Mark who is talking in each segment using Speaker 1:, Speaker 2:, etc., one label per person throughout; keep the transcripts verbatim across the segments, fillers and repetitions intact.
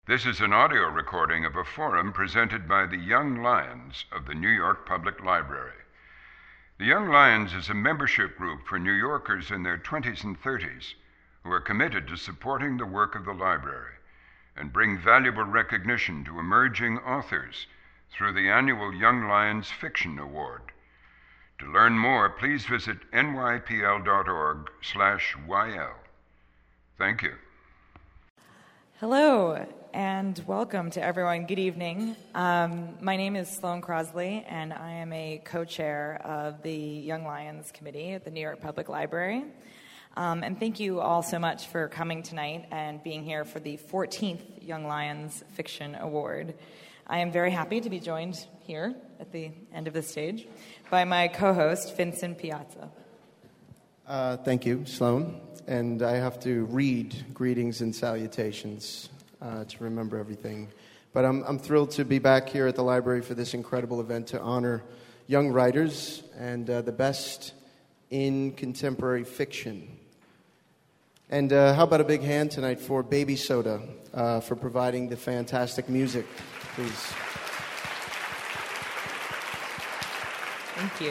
Speaker 1: This is an audio recording of a forum presented by the Young Lions of the New York Public Library. The Young Lions is a membership group for New Yorkers in their twenties and thirties who are committed to supporting the work of the library and bring valuable recognition to emerging authors through the annual Young Lions Fiction Award. To learn more, please visit N Y P L dot org slash Y L. Thank you.
Speaker 2: Hello, and welcome to everyone. Good evening. Um, my name is Sloan Crosley, and I am a co-chair of the Young Lions Committee at the New York Public Library. Um, and thank you all so much for coming tonight and being here for the fourteenth Young Lions Fiction Award. I am very happy to be joined here at the end of the stage by my co-host, Vincent Piazza.
Speaker 3: Uh, thank you, Sloan. And I have to read greetings and salutations uh, to remember everything. But I'm, I'm thrilled to be back here at the library for this incredible event to honor young writers and uh, the best in contemporary fiction. And uh, how about a big hand tonight for Baby Soda uh, for providing the fantastic music, please.
Speaker 2: Thank you.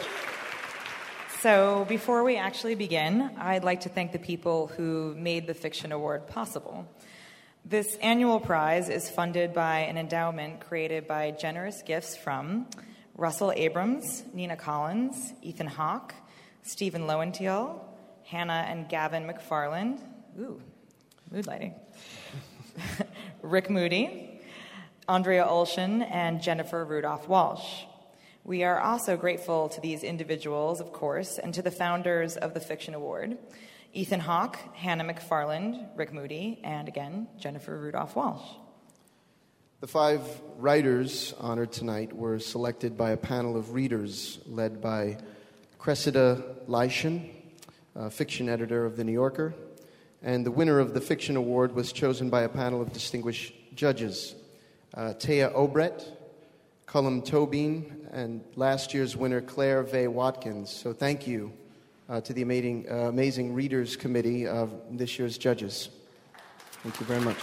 Speaker 2: So before we actually begin, I'd like to thank the people who made the Fiction Award possible. This annual prize is funded by an endowment created by generous gifts from Russell Abrams, Nina Collins, Ethan Hawke, Stephen Lowenthal, Hannah and Gavin McFarland, ooh, mood lighting, Rick Moody, Andrea Olshan, and Jennifer Rudolph Walsh. We are also grateful to these individuals, of course, and to the founders of the Fiction Award, Ethan Hawke, Hannah McFarland, Rick Moody, and again, Jennifer Rudolph Walsh.
Speaker 3: The five writers honored tonight were selected by a panel of readers led by Cressida Leishan, a fiction editor of The New Yorker, and the winner of the Fiction Award was chosen by a panel of distinguished judges, uh, Taya Obret, Cullum Tobin, and last year's winner, Claire V. Watkins. So thank you uh, to the amazing, uh, amazing Readers Committee of this year's judges. Thank you very much.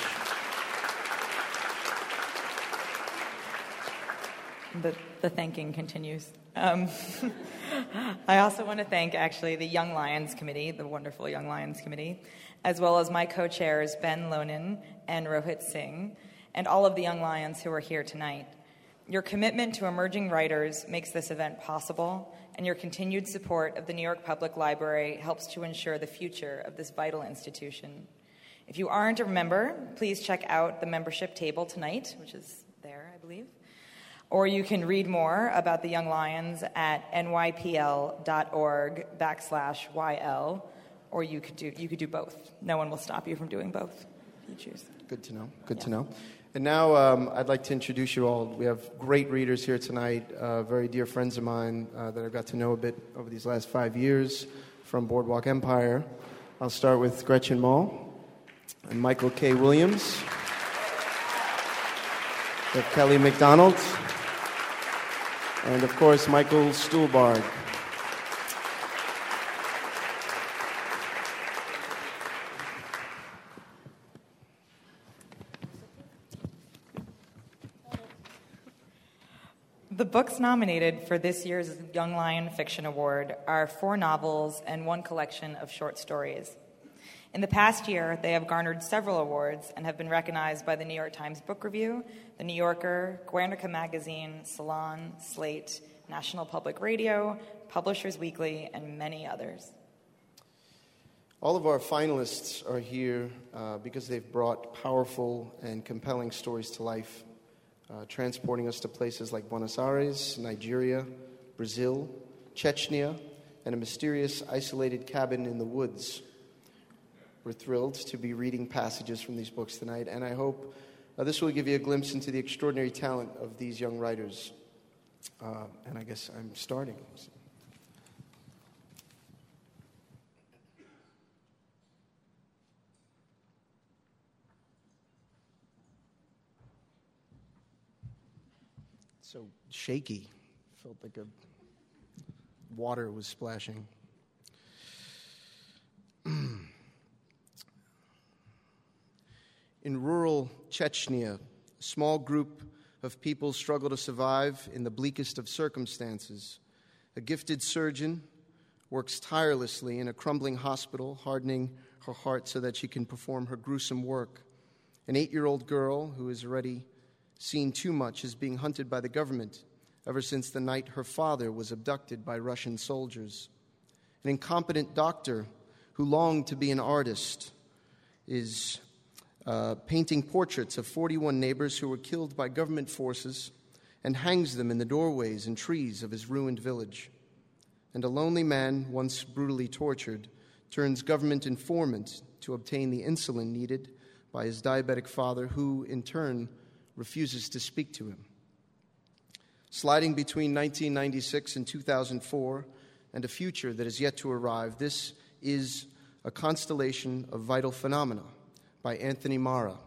Speaker 2: The, the thanking continues. Um, I also want to thank, actually, the Young Lions Committee, the wonderful Young Lions Committee, as well as my co-chairs, Ben Lonin and Rohit Singh, and all of the Young Lions who are here tonight. Your commitment to emerging writers makes this event possible, and your continued support of the New York Public Library helps to ensure the future of this vital institution. If you aren't a member, please check out the membership table tonight, which is there, I believe. Or you can read more about the Young Lions at N Y P L dot org backslash Y L, or you could do you could do both. No one will stop you from doing both if you choose.
Speaker 3: Good to know. Good
Speaker 2: yeah.
Speaker 3: to know. And now um, I'd like to introduce you all. We have great readers here tonight, uh, very dear friends of mine uh, that I've got to know a bit over these last five years from Boardwalk Empire. I'll start with Gretchen Mol and Michael K. Williams, with Kelly McDonald, and of course Michael Stuhlbarg.
Speaker 2: The books nominated for this year's Young Lion Fiction Award are four novels and one collection of short stories. In the past year, they have garnered several awards and have been recognized by the New York Times Book Review, The New Yorker, Guernica Magazine, Salon, Slate, National Public Radio, Publishers Weekly, and many others.
Speaker 3: All of our finalists are here uh, because they've brought powerful and compelling stories to life. Uh, transporting us to places like Buenos Aires, Nigeria, Brazil, Chechnya, and a mysterious isolated cabin in the woods. We're thrilled to be reading passages from these books tonight, and I hope uh, this will give you a glimpse into the extraordinary talent of these young writers. Uh, and I guess I'm starting. So shaky. Felt like a water was splashing. in rural Chechnya, a small group of people struggle to survive in the bleakest of circumstances. A gifted surgeon works tirelessly in a crumbling hospital, hardening her heart so that she can perform her gruesome work. An eight-year-old girl who has already seen too much is being hunted by the government ever since the night her father was abducted by Russian soldiers. An incompetent doctor who longed to be an artist is uh, painting portraits of forty-one neighbors who were killed by government forces and hangs them in the doorways and trees of his ruined village. And a lonely man, once brutally tortured, turns government informant to obtain the insulin needed by his diabetic father, who, in turn, refuses to speak to him. Sliding between nineteen ninety-six and two thousand four, and a future that is yet to arrive, this is A Constellation of Vital Phenomena by Anthony Mara.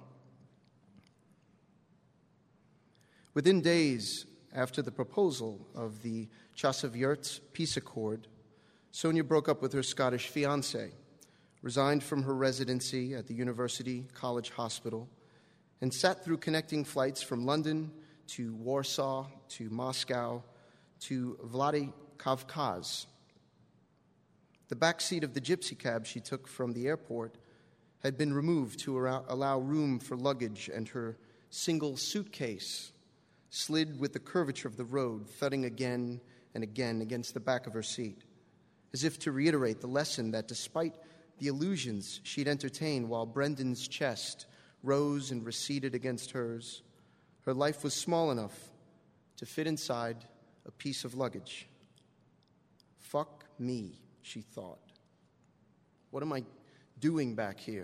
Speaker 3: Within days after the proposal of the Chasov-Yurts peace accord, Sonia broke up with her Scottish fiancé, resigned from her residency at the University College Hospital, and sat through connecting flights from London to Warsaw to Moscow to Vladikavkaz. The back seat of the gypsy cab she took from the airport had been removed to allow room for luggage, and her single suitcase slid with the curvature of the road, thudding again and again against the back of her seat, as if to reiterate the lesson that despite the illusions she'd entertained while Brendan's chest rose and receded against hers, her life was small enough to fit inside a piece of luggage. Fuck me, she thought. What am I doing back here?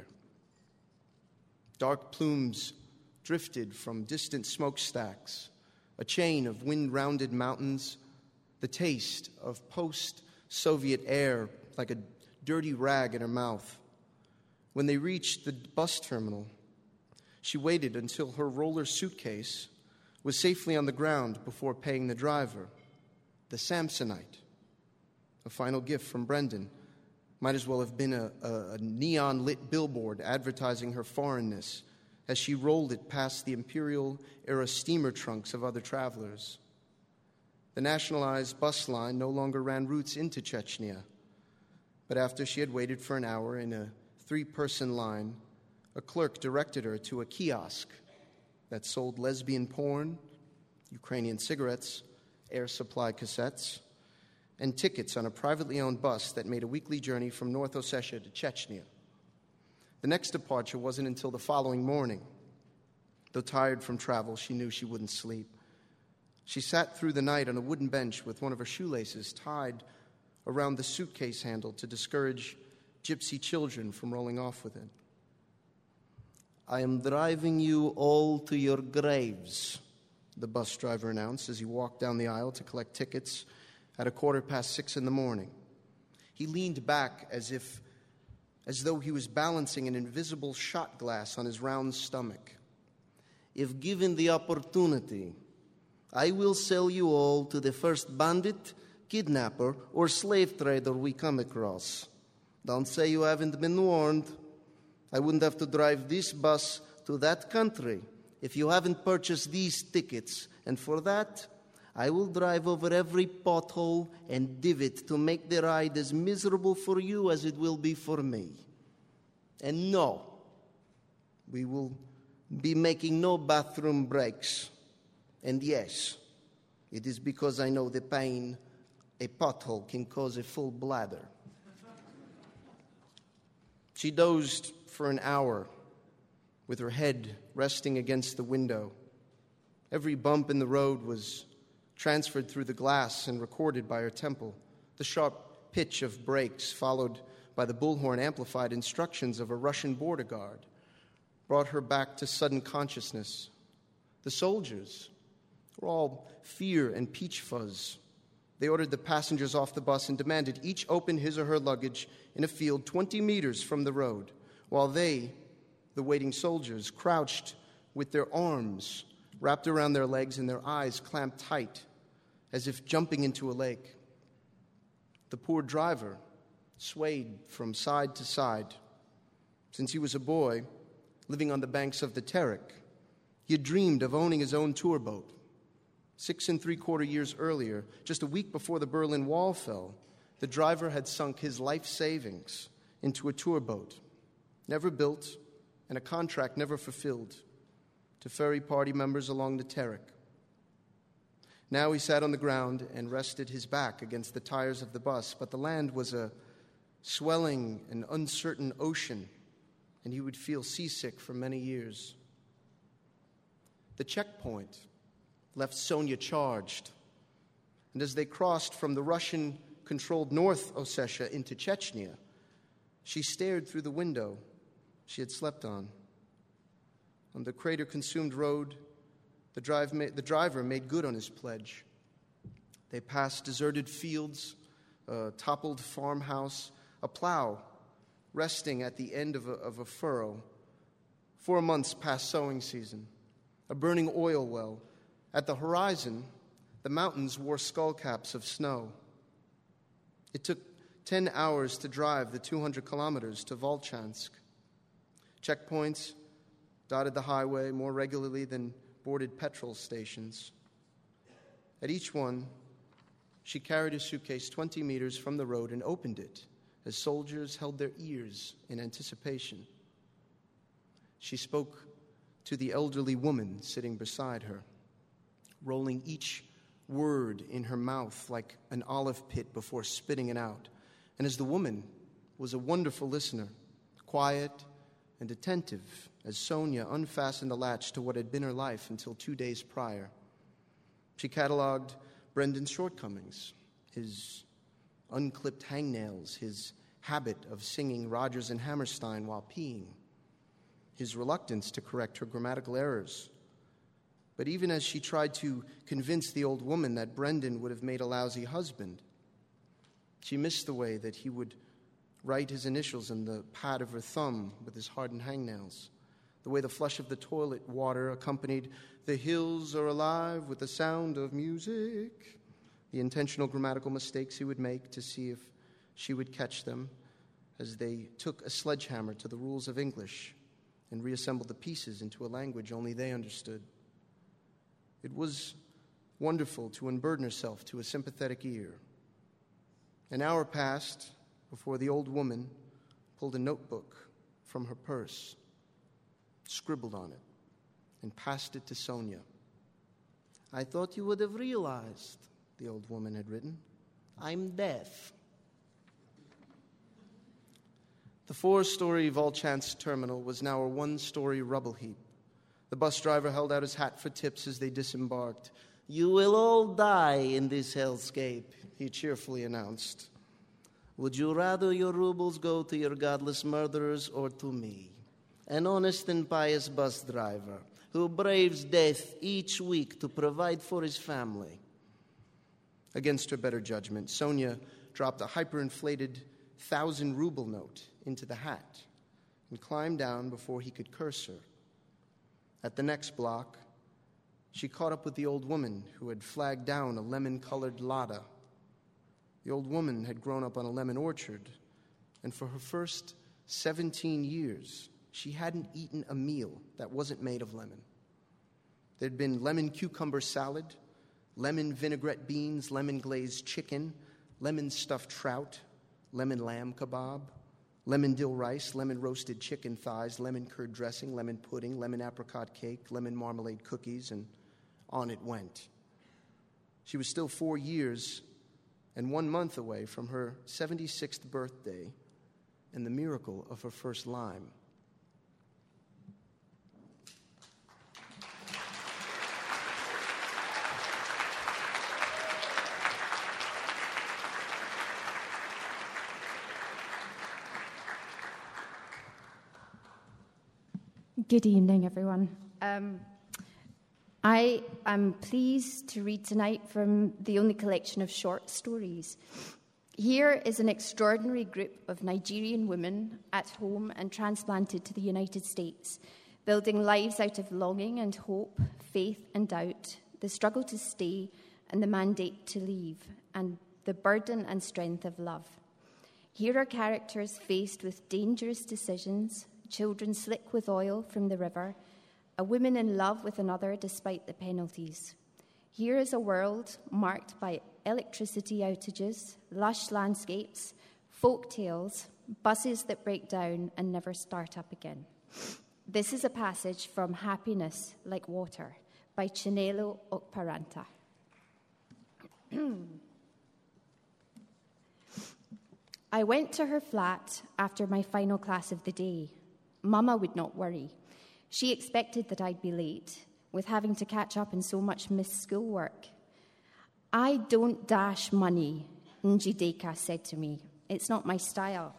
Speaker 3: Dark plumes drifted from distant smokestacks, a chain of wind-rounded mountains, the taste of post-Soviet air like a dirty rag in her mouth. When they reached the bus terminal, she waited until her roller suitcase was safely on the ground before paying the driver. The Samsonite, a final gift from Brendan, might as well have been a, a, a neon-lit billboard advertising her foreignness as she rolled it past the Imperial-era steamer trunks of other travelers. The nationalized bus line no longer ran routes into Chechnya, but after she had waited for an hour in a three-person line, a clerk directed her to a kiosk that sold lesbian porn, Ukrainian cigarettes, air supply cassettes, and tickets on a privately owned bus that made a weekly journey from North Ossetia to Chechnya. The next departure wasn't until the following morning. Though tired from travel, she knew she wouldn't sleep. She sat through the night on a wooden bench with one of her shoelaces tied around the suitcase handle to discourage gypsy children from rolling off with it. "I am driving you all to your graves," the bus driver announced as he walked down the aisle to collect tickets at a quarter past six in the morning. He leaned back as if, as though he was balancing an invisible shot glass on his round stomach. "If given the opportunity, I will sell you all to the first bandit, kidnapper, or slave trader we come across. Don't say you haven't been warned. I wouldn't have to drive this bus to that country if you haven't purchased these tickets, and for that, I will drive over every pothole and divot to make the ride as miserable for you as it will be for me. And no, we will be making no bathroom breaks. And yes, it is because I know the pain a pothole can cause a full bladder." She dozed for an hour with her head resting against the window. Every bump in the road was transferred through the glass and recorded by her temple. The sharp pitch of brakes, followed by the bullhorn-amplified instructions of a Russian border guard, brought her back to sudden consciousness. The soldiers were all fear and peach fuzz. They ordered the passengers off the bus and demanded each open his or her luggage in a field twenty meters from the road, while they, the waiting soldiers, crouched with their arms wrapped around their legs and their eyes clamped tight, as if jumping into a lake. The poor driver swayed from side to side. Since he was a boy, living on the banks of the Terek. He had dreamed of owning his own tour boat. Six and three-quarter years earlier, just a week before the Berlin Wall fell, the driver had sunk his life savings into a tour boat, never built and a contract never fulfilled, to ferry party members along the Terek. Now he sat on the ground and rested his back against the tires of the bus, but the land was a swelling and uncertain ocean, and he would feel seasick for many years. The checkpoint left Sonia charged, and as they crossed from the Russian-controlled North Ossetia into Chechnya, she stared through the window she had slept on. On the crater-consumed road, the, drive ma- the driver made good on his pledge. They passed deserted fields, a toppled farmhouse, a plow resting at the end of a, of a furrow, four months past sowing season, a burning oil well. At the horizon, the mountains wore skullcaps of snow. It took ten hours to drive the two hundred kilometers to Volchansk. Checkpoints dotted the highway more regularly than boarded petrol stations. At each one, she carried a suitcase twenty meters from the road and opened it as soldiers held their ears in anticipation. She spoke to the elderly woman sitting beside her, rolling each word in her mouth like an olive pit before spitting it out. And as the woman was a wonderful listener, quiet and attentive, as Sonia unfastened the latch to what had been her life until two days prior, she catalogued Brendan's shortcomings, his unclipped hangnails, his habit of singing Rodgers and Hammerstein while peeing, his reluctance to correct her grammatical errors. But even as she tried to convince the old woman that Brendan would have made a lousy husband, she missed the way that he would write his initials in the pad of her thumb with his hardened hangnails, the way the flush of the toilet water accompanied "the hills are alive with the sound of music," the intentional grammatical mistakes he would make to see if she would catch them as they took a sledgehammer to the rules of English and reassembled the pieces into a language only they understood. It was wonderful to unburden herself to a sympathetic ear. An hour passed before the old woman pulled a notebook from her purse, scribbled on it, and passed it to Sonia. "I thought you would have realized," the old woman had written. "I'm deaf." The four-story Volchansk terminal was now a one-story rubble heap. The bus driver held out his hat for tips as they disembarked. "You will all die in this hellscape," he cheerfully announced. "Would you rather your rubles go to your godless murderers or to me, an honest and pious bus driver who braves death each week to provide for his family?" Against her better judgment, Sonia dropped a hyperinflated thousand-ruble note into the hat and climbed down before he could curse her. At the next block, she caught up with the old woman who had flagged down a lemon-colored Lada. The old woman had grown up on a lemon orchard, and for her first seventeen years, she hadn't eaten a meal that wasn't made of lemon. There'd been lemon cucumber salad, lemon vinaigrette beans, lemon glazed chicken, lemon stuffed trout, lemon lamb kebab, lemon dill rice, lemon roasted chicken thighs, lemon curd dressing, lemon pudding, lemon apricot cake, lemon marmalade cookies, and on it went. She was still four years and one month away from her seventy-sixth birthday and the miracle of her first lime.
Speaker 4: Good evening, everyone. Um, I am pleased to read tonight from the only collection of short stories. Here is an extraordinary group of Nigerian women at home and transplanted to the United States, building lives out of longing and hope, faith and doubt, the struggle to stay and the mandate to leave, and the burden and strength of love. Here are characters faced with dangerous decisions, children slick with oil from the river, a woman in love with another despite the penalties. Here is a world marked by electricity outages, lush landscapes, folk tales, buses that break down and never start up again. This is a passage from Happiness Like Water by Chinelo Okparanta. I went to her flat after my final class of the day. Mama would not worry. She expected that I'd be late, with having to catch up on so much missed schoolwork. I don't dash money, Njideka said to me. It's not my style.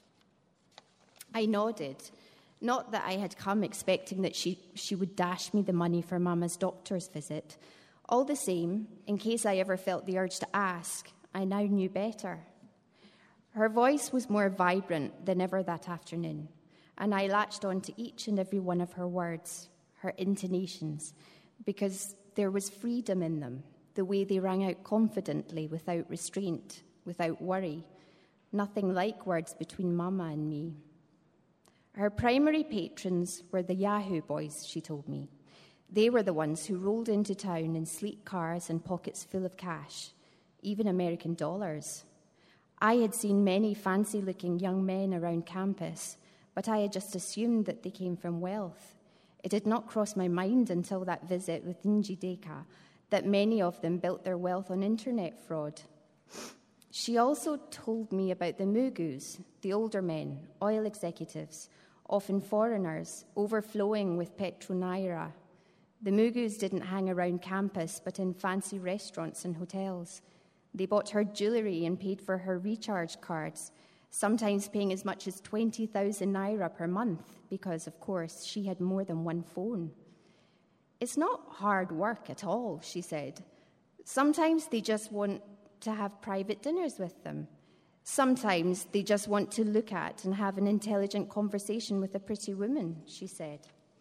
Speaker 4: I nodded, not that I had come expecting that she, she would dash me the money for Mama's doctor's visit. All the same, in case I ever felt the urge to ask, I now knew better. Her voice was more vibrant than ever that afternoon, and I latched on to each and every one of her words, her intonations, because there was freedom in them, the way they rang out confidently, without restraint, without worry. Nothing like words between Mama and me. Her primary patrons were the Yahoo boys, she told me. They were the ones who rolled into town in sleek cars and pockets full of cash, even American dollars. I had seen many fancy-looking young men around campus, but I had just assumed that they came from wealth. It had not crossed my mind until that visit with Njideka that many of them built their wealth on internet fraud. She also told me about the Mugus, the older men, oil executives, often foreigners, overflowing with petronaira. The Mugus didn't hang around campus, but in fancy restaurants and hotels. They bought her jewellery and paid for her recharge cards, sometimes paying as much as twenty thousand naira per month, because, of course, she had more than one phone. It's not hard work at all, she said. Sometimes they just want to have private dinners with them. Sometimes they just want to look at and have an intelligent conversation with a pretty woman, she said.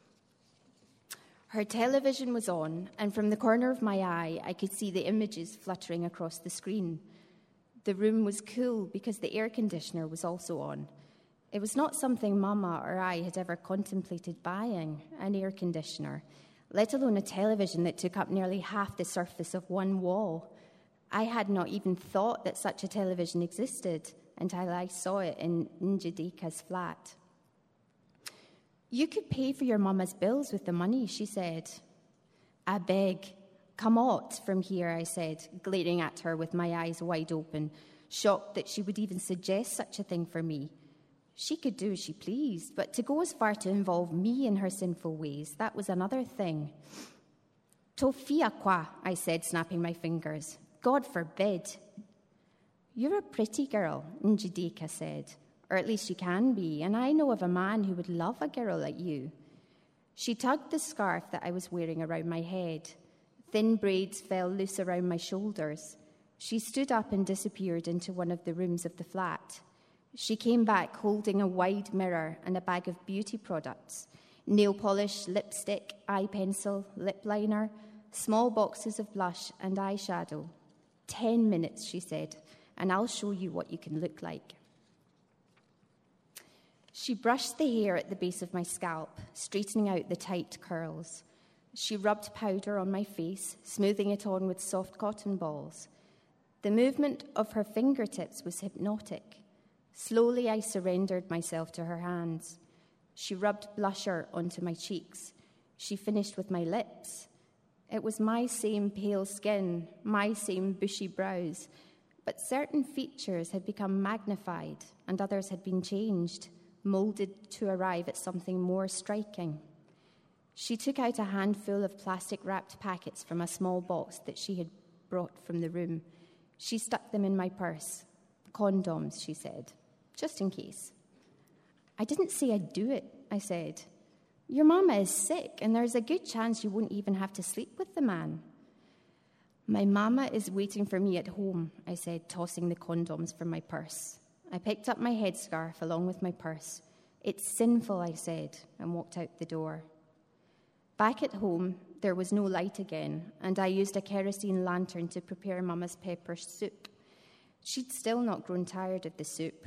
Speaker 4: Her television was on, and from the corner of my eye, I could see the images fluttering across the screen. The room was cool because the air conditioner was also on. It was not something Mama or I had ever contemplated buying, an air conditioner, let alone a television that took up nearly half the surface of one wall. I had not even thought that such a television existed until I saw it in Njideka's flat. You could pay for your Mama's bills with the money, she said. I beg, come out from here, I said, glaring at her with my eyes wide open, shocked that she would even suggest such a thing for me. She could do as she pleased, but to go as far to involve me in her sinful ways, that was another thing. Tofia qua, I said, snapping my fingers. God forbid. You're a pretty girl, Njideka said. Or at least you can be, and I know of a man who would love a girl like you. She tugged the scarf that I was wearing around my head. Thin braids fell loose around my shoulders. She stood up and disappeared into one of the rooms of the flat. She came back holding a wide mirror and a bag of beauty products, nail polish, lipstick, eye pencil, lip liner, small boxes of blush and eyeshadow. Ten minutes, she said, and I'll show you what you can look like. She brushed the hair at the base of my scalp, straightening out the tight curls. She rubbed powder on my face, smoothing it on with soft cotton balls. The movement of her fingertips was hypnotic. Slowly, I surrendered myself to her hands. She rubbed blusher onto my cheeks. She finished with my lips. It was my same pale skin, my same bushy brows, but certain features had become magnified and others had been changed, molded to arrive at something more striking. She took out a handful of plastic-wrapped packets from a small box that she had brought from the room. She stuck them in my purse. Condoms, she said, just in case. I didn't say I'd do it, I said. Your mama is sick, and there's a good chance you won't even have to sleep with the man. My mama is waiting for me at home, I said, tossing the condoms from my purse. I picked up my headscarf along with my purse. It's sinful, I said, and walked out the door. Back at home, there was no light again, and I used a kerosene lantern to prepare Mama's pepper soup. She'd still not grown tired of the soup.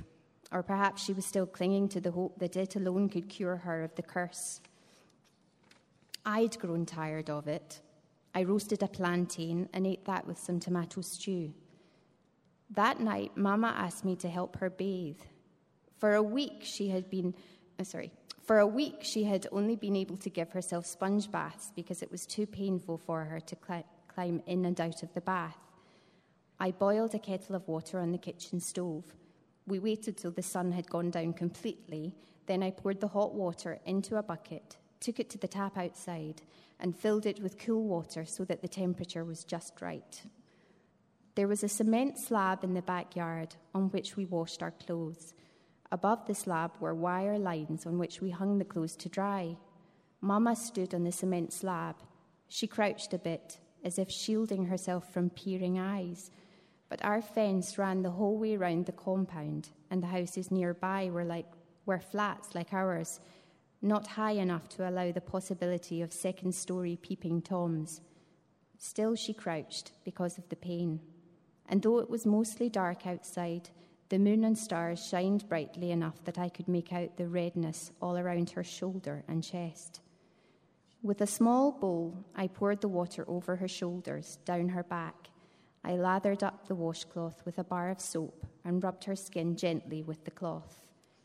Speaker 4: Or perhaps she was still clinging to the hope that it alone could cure her of the curse. I'd grown tired of it. I roasted a plantain and ate that with some tomato stew. That night, Mama asked me to help her bathe. For a week, she had been, oh, sorry, for a week, she had only been able to give herself sponge baths because it was too painful for her to cl- climb in and out of the bath. I boiled a kettle of water on the kitchen stove. We waited till the sun had gone down completely. Then I poured the hot water into a bucket, took it to the tap outside, and filled it with cool water so that the temperature was just right. There was a cement slab in the backyard on which we washed our clothes. Above the slab were wire lines on which we hung the clothes to dry. Mama stood on the cement slab. She crouched a bit, as if shielding herself from peering eyes. But our fence ran the whole way round the compound, and the houses nearby were like were flats like ours, not high enough to allow the possibility of second-story peeping Toms. Still she crouched because of the pain. And though it was mostly dark outside, the moon and stars shined brightly enough that I could make out the redness all around her shoulder and chest. With a small bowl, I poured the water over her shoulders, down her back. I lathered up the washcloth with a bar of soap and rubbed her skin gently with the cloth.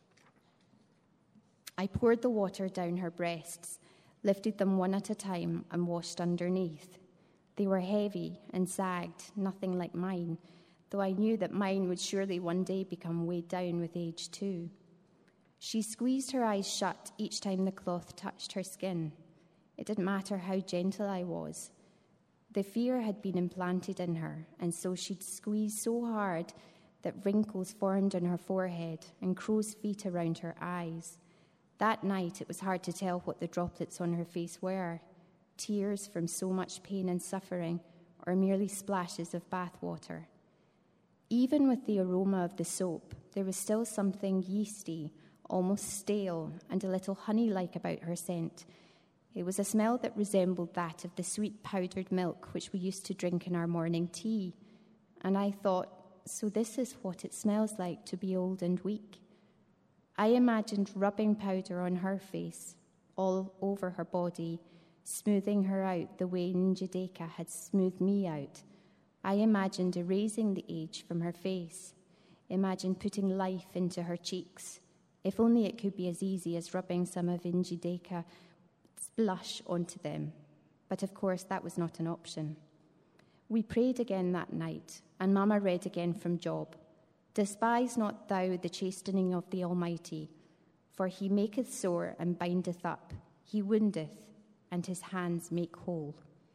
Speaker 4: I poured the water down her breasts, lifted them one at a time, and washed underneath. They were heavy and sagged, nothing like mine, though I knew that mine would surely one day become weighed down with age too. She squeezed her eyes shut each time the cloth touched her skin. It didn't matter how gentle I was. The fear had been implanted in her, and so she'd squeeze so hard that wrinkles formed on her forehead and crow's feet around her eyes. That night, it was hard to tell what the droplets on her face were, tears from so much pain and suffering, or merely splashes of bath water. Even with the aroma of the soap, there was still something yeasty, almost stale, and a little honey-like about her scent. It was a smell that resembled that of the sweet powdered milk which we used to drink in our morning tea. And I thought, so this is what it smells like to be old and weak. I imagined rubbing powder on her face, all over her body, smoothing her out the way Njideka had smoothed me out. I imagined erasing the age from her face, imagined putting life into her cheeks. If only it could be as easy as rubbing some of Njideka's blush onto them. But of course, that was not an option. We prayed again that night, and Mama read again from Job. Despise not thou the chastening of the Almighty, for he maketh sore and bindeth up, he woundeth, and his hands make whole.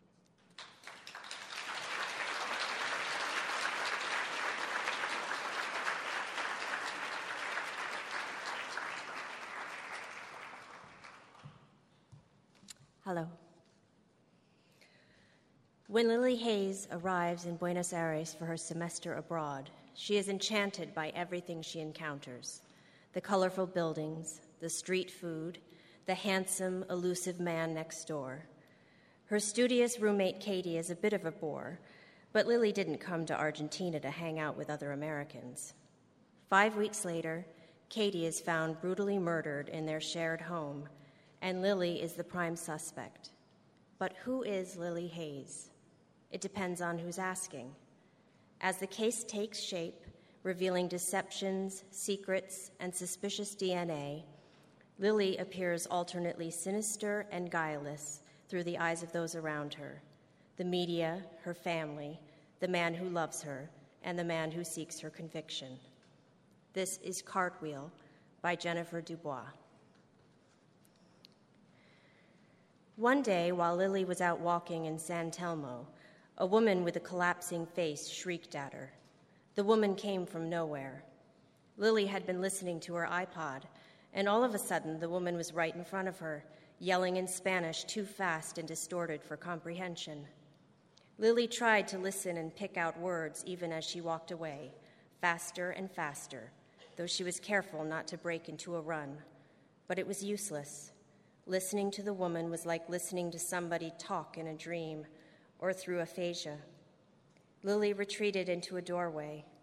Speaker 5: Hello. When Lily Hayes arrives in Buenos Aires for her semester abroad, she is enchanted by everything she encounters: the colorful buildings, the street food, the handsome, elusive man next door. Her studious roommate Katie is a bit of a bore, but Lily didn't come to Argentina to hang out with other Americans. Five weeks later, Katie is found brutally murdered in their shared home, and Lily is the prime suspect. But who is Lily Hayes? It depends on who's asking. As the case takes shape, revealing deceptions, secrets, and suspicious D N A, Lily appears alternately sinister and guileless through the eyes of those around her: the media, her family, the man who loves her, and the man who seeks her conviction. This is Cartwheel by Jennifer Dubois. One day, while Lily was out walking in San Telmo, a woman with a collapsing face shrieked at her. The woman came from nowhere. Lily had been listening to her iPod, and all of a sudden, the woman was right in front of her, yelling in Spanish too fast and distorted for comprehension. Lily tried to listen and pick out words even as she walked away, faster and faster, though she was careful not to break into a run. But it was useless. Listening to the woman was like listening to somebody talk in a dream or through aphasia. Lily retreated into a doorway.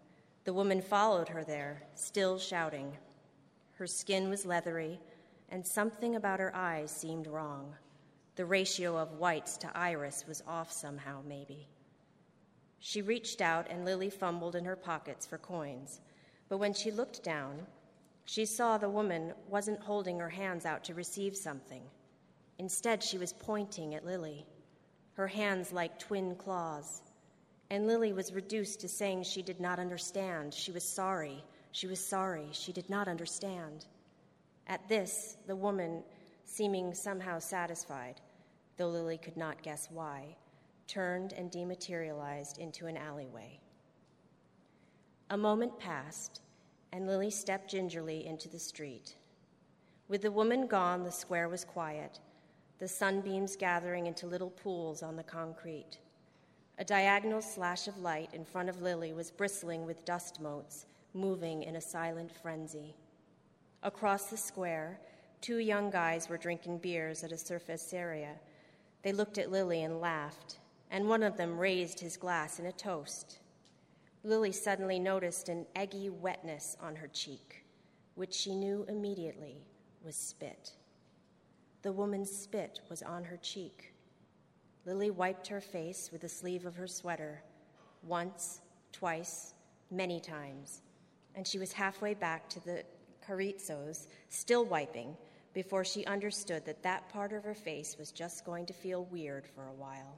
Speaker 5: The woman followed her there, still shouting. Her skin was leathery, and something about her eyes seemed wrong. The ratio of whites to iris was off somehow, maybe. She reached out, and Lily fumbled in her pockets for coins. But when she looked down, she saw the woman wasn't holding her hands out to receive something. Instead, she was pointing at Lily, her hands like twin claws. And Lily was reduced to saying she did not understand. She was sorry. She was sorry. She did not understand. At this, the woman, seeming somehow satisfied, though Lily could not guess why, turned and dematerialized into an alleyway. A moment passed, and Lily stepped gingerly into the street. With the woman gone, the square was quiet, the sunbeams gathering into little pools on the concrete. A diagonal slash of light in front of Lily was bristling with dust motes, moving in a silent frenzy. Across the square, two young guys were drinking beers at a cerveceria. They looked at Lily and laughed, and one of them raised his glass in a toast. Lily suddenly noticed an eggy wetness on her cheek, which she knew immediately was spit. The woman's spit was on her cheek. Lily wiped her face with the sleeve of her sweater, once, twice, many times, and she was halfway back to the chorizos, still wiping, before she understood that that part of her face was just going to feel weird for a while.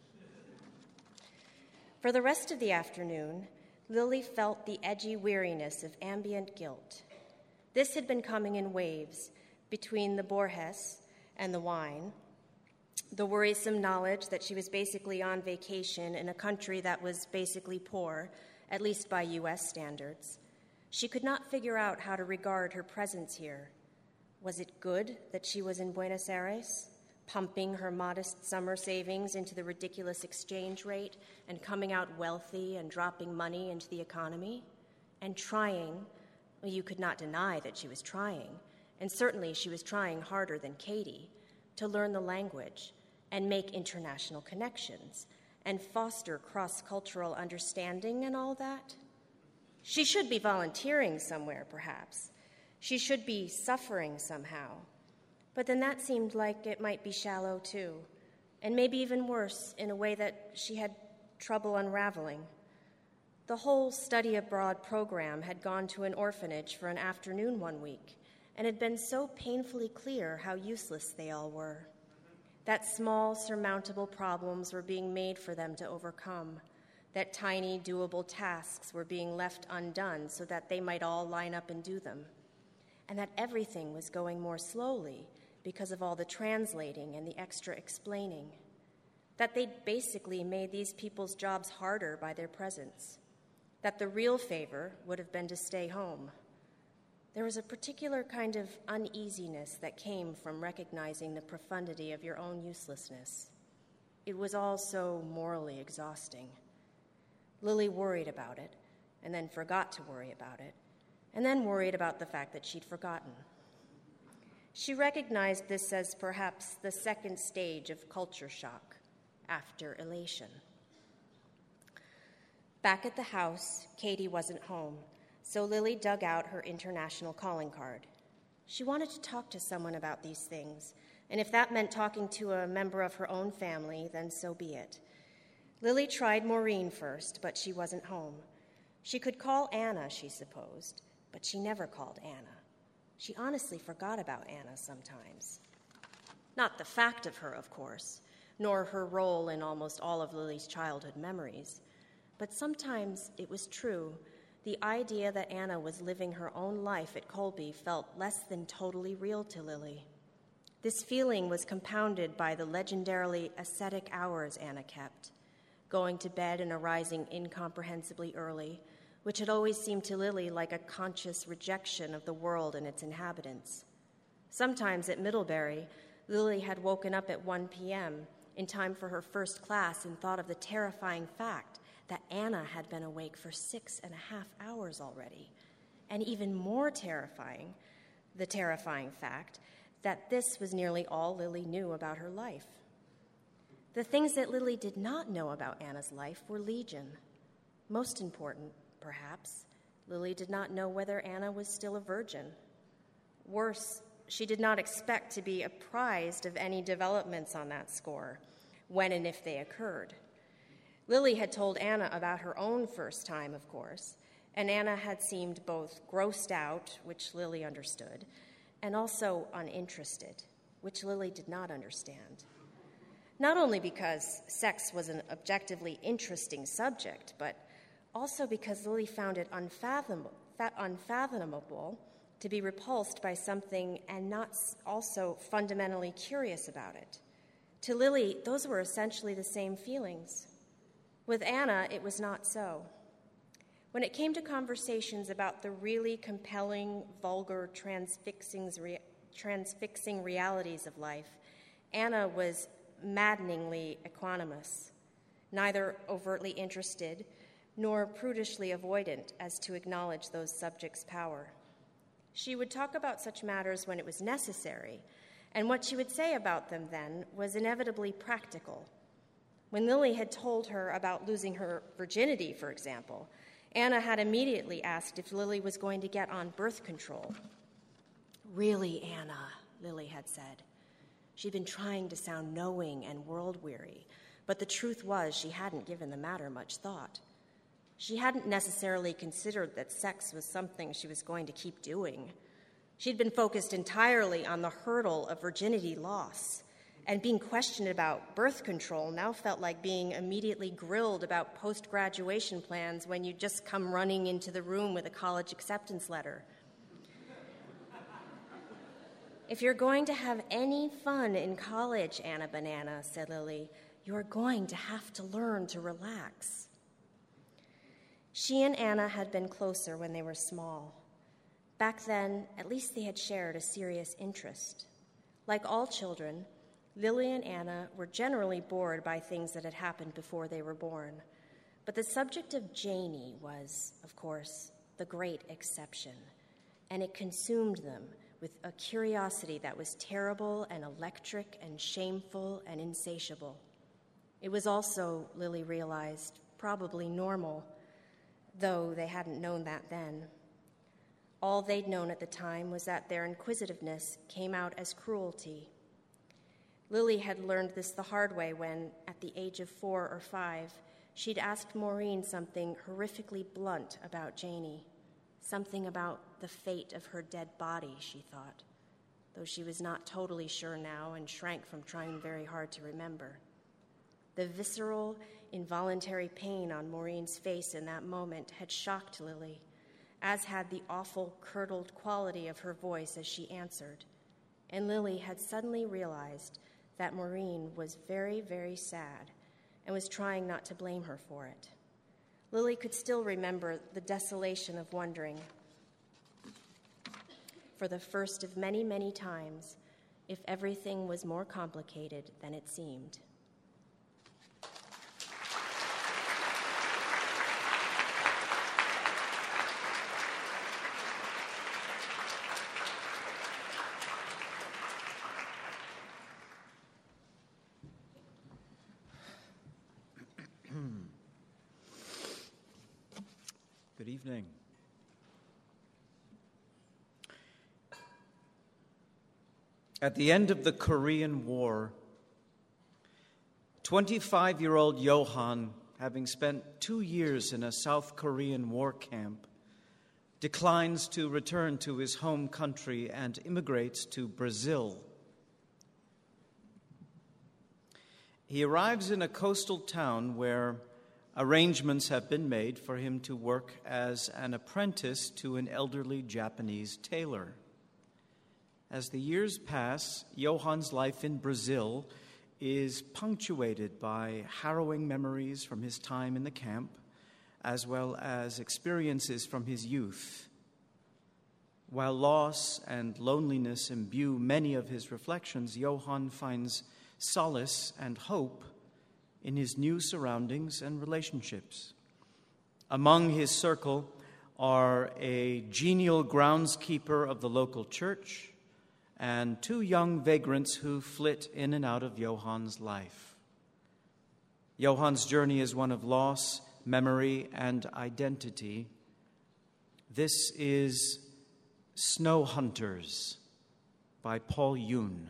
Speaker 5: For the rest of the afternoon, Lily felt the edgy weariness of ambient guilt. This had been coming in waves between the Borges and the wine, the worrisome knowledge that she was basically on vacation in a country that was basically poor, at least by U S standards. She could not figure out how to regard her presence here. Was it good that she was in Buenos Aires, pumping her modest summer savings into the ridiculous exchange rate and coming out wealthy and dropping money into the economy? And trying, well, you could not deny that she was trying, and certainly she was trying harder than Katie, to learn the language and make international connections and foster cross-cultural understanding and all that. She should be volunteering somewhere, perhaps. She should be suffering somehow. But then that seemed like it might be shallow, too, and maybe even worse, in a way that she had trouble unraveling. The whole study abroad program had gone to an orphanage for an afternoon one week, and had been so painfully clear how useless they all were. That small, surmountable problems were being made for them to overcome, that tiny, doable tasks were being left undone so that they might all line up and do them, and that everything was going more slowly because of all the translating and the extra explaining, that they'd basically made these people's jobs harder by their presence, that the real favor would have been to stay home. There was a particular kind of uneasiness that came from recognizing the profundity of your own uselessness. It was all so morally exhausting. Lily worried about it, and then forgot to worry about it, and then worried about the fact that she'd forgotten. She recognized this as perhaps the second stage of culture shock, after elation. Back at the house, Katie wasn't home, so Lily dug out her international calling card. She wanted to talk to someone about these things, and if that meant talking to a member of her own family, then so be it. Lily tried Maureen first, but she wasn't home. She could call Anna, she supposed, but she never called Anna. She honestly forgot about Anna sometimes. Not the fact of her, of course, nor her role in almost all of Lily's childhood memories, but sometimes it was true. The idea that Anna was living her own life at Colby felt less than totally real to Lily. This feeling was compounded by the legendarily ascetic hours Anna kept, going to bed and arising incomprehensibly early, which had always seemed to Lily like a conscious rejection of the world and its inhabitants. Sometimes at Middlebury, Lily had woken up at one p.m. in time for her first class and thought of the terrifying fact that Anna had been awake for six and a half hours already. And even more terrifying, the terrifying fact that this was nearly all Lily knew about her life. The things that Lily did not know about Anna's life were legion. Most important, perhaps, Lily did not know whether Anna was still a virgin. Worse, she did not expect to be apprised of any developments on that score, when and if they occurred. Lily had told Anna about her own first time, of course, and Anna had seemed both grossed out, which Lily understood, and also uninterested, which Lily did not understand. Not only because sex was an objectively interesting subject, but also because Lily found it unfathomable, unfathomable to be repulsed by something and not also fundamentally curious about it. To Lily, those were essentially the same feelings. With Anna, it was not so. When it came to conversations about the really compelling, vulgar, transfixing, transfixing realities of life, Anna was maddeningly equanimous, neither overtly interested nor prudishly avoidant as to acknowledge those subjects' power. She would talk about such matters when it was necessary, and what she would say about them then was inevitably practical. When Lily had told her about losing her virginity, for example, Anna had immediately asked if Lily was going to get on birth control. "Really, Anna," Lily had said. She'd been trying to sound knowing and world-weary, but the truth was she hadn't given the matter much thought. She hadn't necessarily considered that sex was something she was going to keep doing. She'd been focused entirely on the hurdle of virginity loss, and being questioned about birth control now felt like being immediately grilled about post-graduation plans when you just come running into the room with a college acceptance letter. "If you're going to have any fun in college, Anna Banana," said Lily, "you're going to have to learn to relax." She and Anna had been closer when they were small. Back then, at least they had shared a serious interest. Like all children, Lily and Anna were generally bored by things that had happened before they were born. But the subject of Janie was, of course, the great exception, and it consumed them with a curiosity that was terrible and electric and shameful and insatiable. It was also, Lily realized, probably normal, though they hadn't known that then. All they'd known at the time was that their inquisitiveness came out as cruelty. Lily had learned this the hard way when, at the age of four or five, she'd asked Maureen something horrifically blunt about Janie, something about the fate of her dead body, she thought, though she was not totally sure now and shrank from trying very hard to remember. The visceral, involuntary pain on Maureen's face in that moment had shocked Lily, as had the awful, curdled quality of her voice as she answered, and Lily had suddenly realized that Maureen was very, very sad and was trying not to blame her for it. Lily could still remember the desolation of wondering, for the first of many, many times, if everything was more complicated than it seemed.
Speaker 6: Good evening. At the end of the Korean War, twenty-five-year-old Johan, having spent two years in a South Korean war camp, declines to return to his home country and immigrates to Brazil. He arrives in a coastal town where arrangements have been made for him to work as an apprentice to an elderly Japanese tailor. As the years pass, Johan's life in Brazil is punctuated by harrowing memories from his time in the camp, as well as experiences from his youth. While loss and loneliness imbue many of his reflections, Johan finds solace and hope in his new surroundings and relationships. Among his circle are a genial groundskeeper of the local church and two young vagrants who flit in and out of Johan's life. Johan's journey is one of loss, memory, and identity, This is Snow Hunters by Paul Yoon.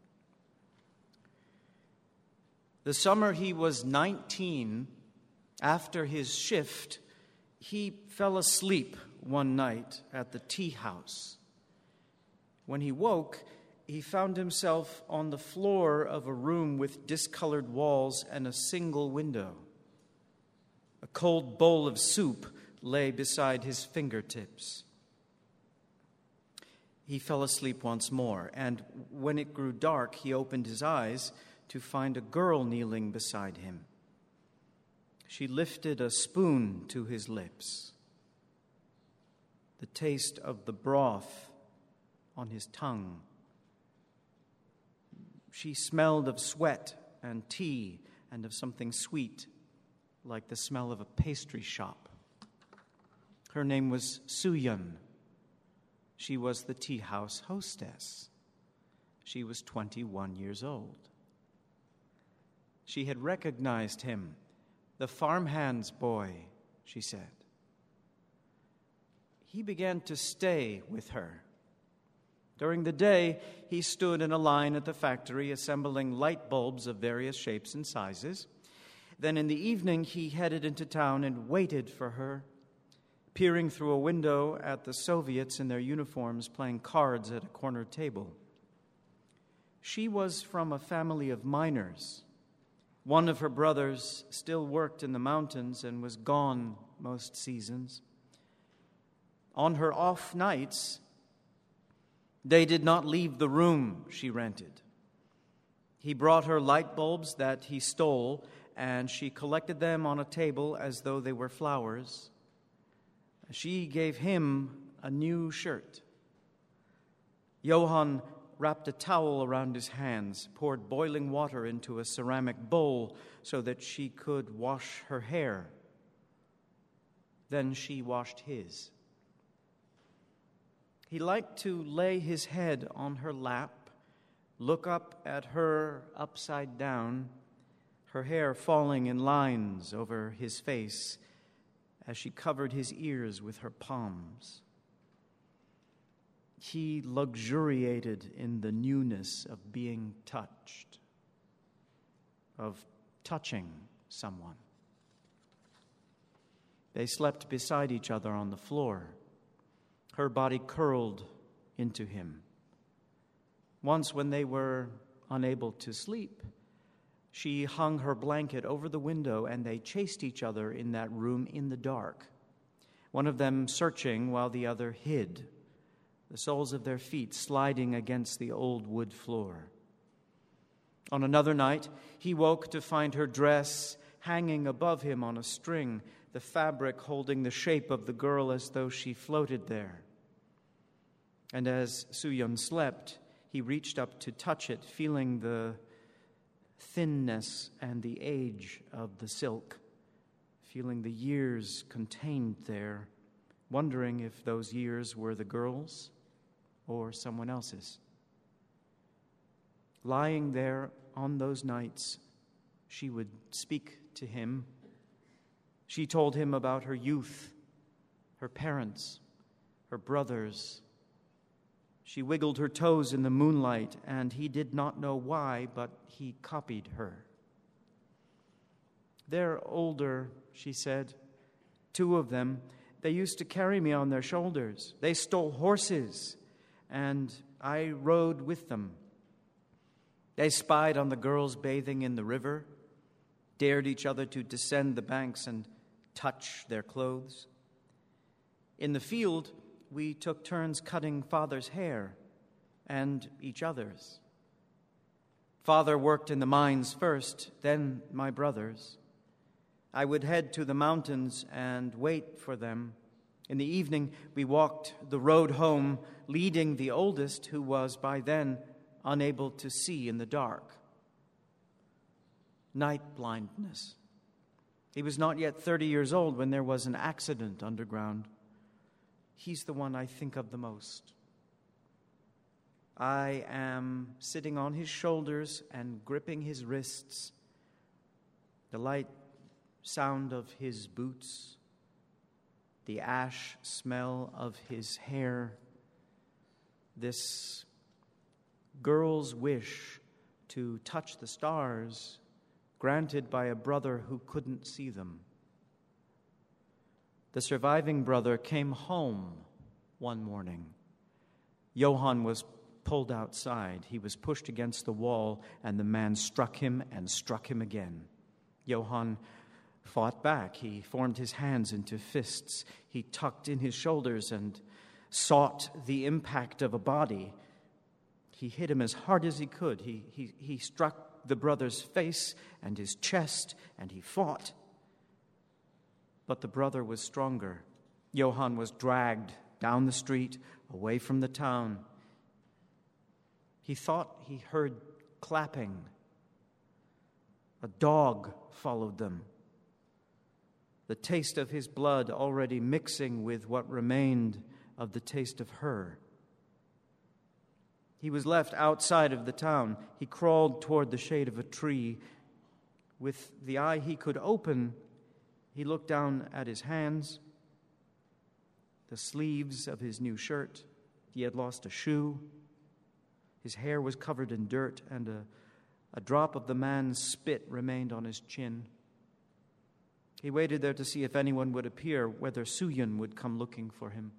Speaker 6: The summer he was nineteen, after his shift, he fell asleep one night at the tea house. When he woke, he found himself on the floor of a room with discolored walls and a single window. A cold bowl of soup lay beside his fingertips. He fell asleep once more, and when it grew dark, he opened his eyes to find a girl kneeling beside him. She lifted a spoon to his lips. The taste of the broth on his tongue. She smelled of sweat and tea and of something sweet, like the smell of a pastry shop. Her name was Soo-yeon. She was the tea house hostess. She was twenty-one years old. She had recognized him, the farmhand's boy, she said. He began to stay with her. During the day, he stood in a line at the factory assembling light bulbs of various shapes and sizes. Then in the evening, he headed into town and waited for her, peering through a window at the Soviets in their uniforms playing cards at a corner table. She was from a family of miners. One of her brothers still worked in the mountains and was gone most seasons. On her off nights, they did not leave the room she rented. He brought her light bulbs that he stole, and she collected them on a table as though they were flowers. She gave him a new shirt. Johann wrapped a towel around his hands, poured boiling water into a ceramic bowl so that she could wash her hair. Then she washed his. He liked to lay his head on her lap, look up at her upside down, her hair falling in lines over his face as she covered his ears with her palms. He luxuriated in the newness of being touched, of touching someone. They slept beside each other on the floor, her body curled into him. Once, when they were unable to sleep, she hung her blanket over the window and they chased each other in that room in the dark, one of them searching while the other hid, the soles of their feet sliding against the old wood floor. On another night, he woke to find her dress hanging above him on a string, the fabric holding the shape of the girl as though she floated there. And as Soo-yeon slept, he reached up to touch it, feeling the thinness and the age of the silk, feeling the years contained there, wondering if those years were the girl's or someone else's. Lying there on those nights, she would speak to him. She told him about her youth, her parents, her brothers. She wiggled her toes in the moonlight, and he did not know why, but he copied her. They're older, she said. Two of them. They used to carry me on their shoulders. They stole horses, and I rode with them. They spied on the girls bathing in the river, dared each other to descend the banks and touch their clothes. In the field, we took turns cutting Father's hair and each other's. Father worked in the mines first, then my brothers. I would head to the mountains and wait for them. In the evening, we walked the road home, leading the oldest, who was by then unable to see in the dark. Night blindness. He was not yet thirty years old when there was an accident underground. He's the one I think of the most. I am sitting on his shoulders and gripping his wrists. The light sound of his boots, the ash smell of his hair, this girl's wish to touch the stars, granted by a brother who couldn't see them. The surviving brother came home one morning. Johann was pulled outside. He was pushed against the wall, and the man struck him and struck him again. Johann fought back. He formed his hands into fists. He tucked in his shoulders and sought the impact of a body. He hit him as hard as he could. He, he, he struck the brother's face and his chest, and he fought. But the brother was stronger. Johann was dragged down the street, away from the town. He thought he heard clapping. A dog followed them. The taste of his blood already mixing with what remained of the taste of her. He was left outside of the town. He crawled toward the shade of a tree. With the eye he could open, he looked down at his hands, the sleeves of his new shirt. He had lost a shoe. His hair was covered in dirt, and a, a drop of the man's spit remained on his chin. He waited there to see if anyone would appear, whether Suyun would come looking for him.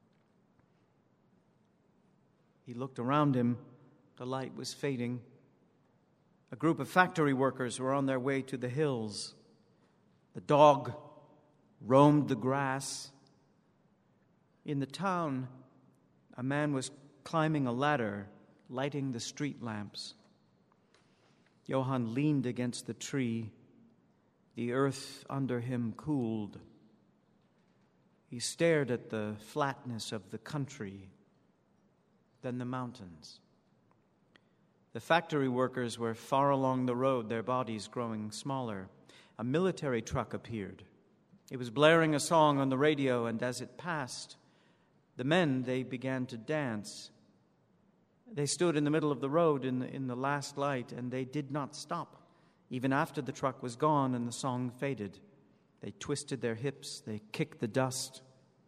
Speaker 6: He looked around him. The light was fading. A group of factory workers were on their way to the hills. The dog roamed the grass. In the town, a man was climbing a ladder, lighting the street lamps. Johann leaned against the tree. The earth under him cooled. He stared at the flatness of the country, then the mountains. The factory workers were far along the road, their bodies growing smaller. A military truck appeared. It was blaring a song on the radio, and as it passed, the men, they began to dance. They stood in the middle of the road in the, in the last light, and they did not stop. Even after the truck was gone and the song faded, they twisted their hips, they kicked the dust.